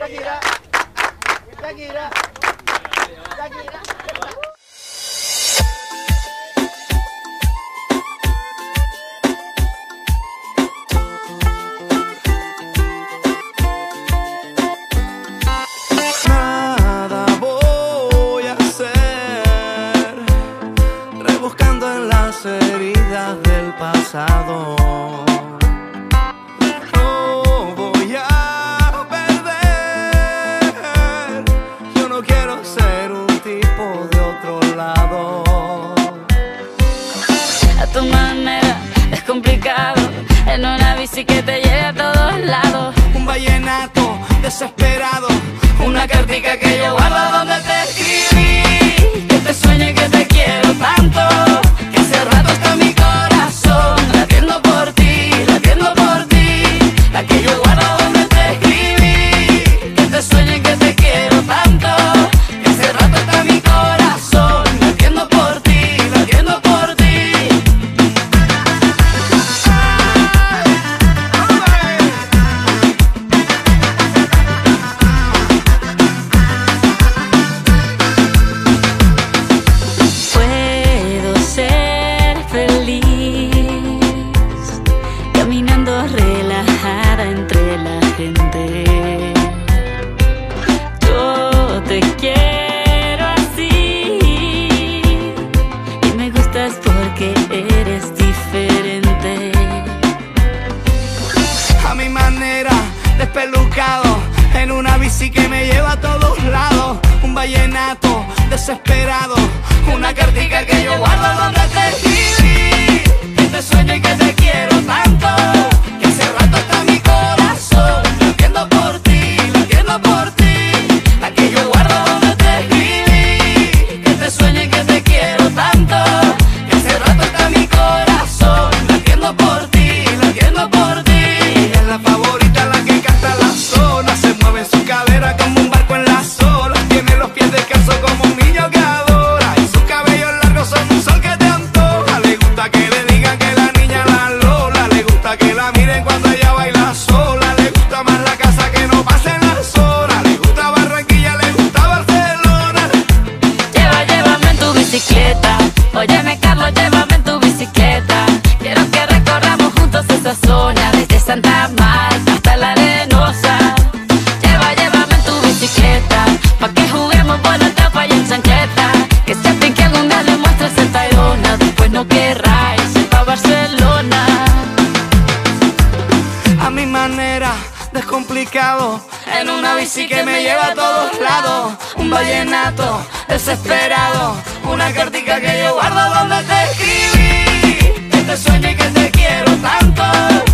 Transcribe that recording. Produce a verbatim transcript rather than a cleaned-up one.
Shakira, Shakira, Shakira. Nada voy a hacer, rebuscando en las heridas del pasado. No voy a perder, yo no quiero ser un tipo de otro lado. A tu manera es complicado, en una bici que te lleve a todos lados. Un vallenato desesperado, una cartica que yo guardo donde te escribí. Que te sueño y que te quiero tanto, Que hace rato está mi corazón latiendo por ti, latiendo por ti. la que yo guardo donde te escribí. Que te sueño y que te quiero tanto, Que hace rato está mi corazón latiendo por ti, latiendo por ti. Puedo ser feliz caminando relajada entre la gente. Yo te quiero así y me gustas porque eres diferente. A mi manera, despelucado, en una bici que me lleva a todos lados. Un vallenato desesperado, una cartica que yo guardo donde te escribí. Que te sueño y que te quiero tanto, que hace rato está mi corazón latiendo por ti, latiendo por ti. La que yo guardo donde te escribí. Que te sueño y que te quiero tanto, Que hace rato está mi corazón latiendo por ti, latiendo por ti. Ella es la favorita, la que canta la zona. Se mueve en su cadera como un barco en las olas. Tiene los pies descalzos como un niño que adora. Y sus cabellos largos son un sol que te antoja. Le gusta que le digan que la niña la Lola. Le gusta que la miren cuando ella baila sola. Le gusta más la casa que no pasen las horas. Le gusta Barranquilla, le gusta Barcelona. Lleva, llévame en tu bicicleta. Óyeme, Carlos, llévame en tu bicicleta. Quiero que recorramos juntos esa zona, desde Santa Marta hasta la Arenosa. Lleva, llévame en tu bicicleta, pa' que juguemos buena etapa y en chancleta. Que sepan que algún día le muestres el Tayrona, después no querráis ir pa' Barcelona. A mi manera, descomplicado, en una bici que me lleva a todos lados. Un vallenato desesperado, una cartica que yo guardo donde te escribí. Que te sueño y que te quiero tanto,